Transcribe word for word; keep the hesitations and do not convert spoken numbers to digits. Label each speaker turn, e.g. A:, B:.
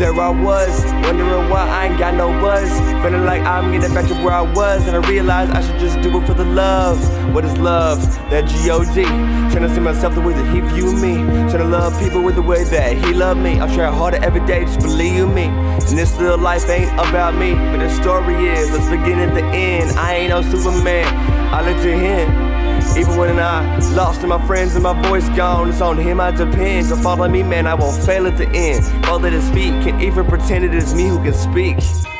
A: there I was, wondering why I ain't got no buzz. Feeling like I'm getting back to where I was, and I realized I should just do it for the love. What is love? That G O D. Trying to see myself the way that he view me. Trying to love people with the way that he loved me. I try harder every day, just believe me. And this little life ain't about me, but the story is, let's begin at the end. I ain't no Superman, I look to him. Even when I lost to my friends and my voice gone, it's on him I depend. So follow me, man, I won't fail at the end. Fall at his feet, can't even pretend it is me who can speak.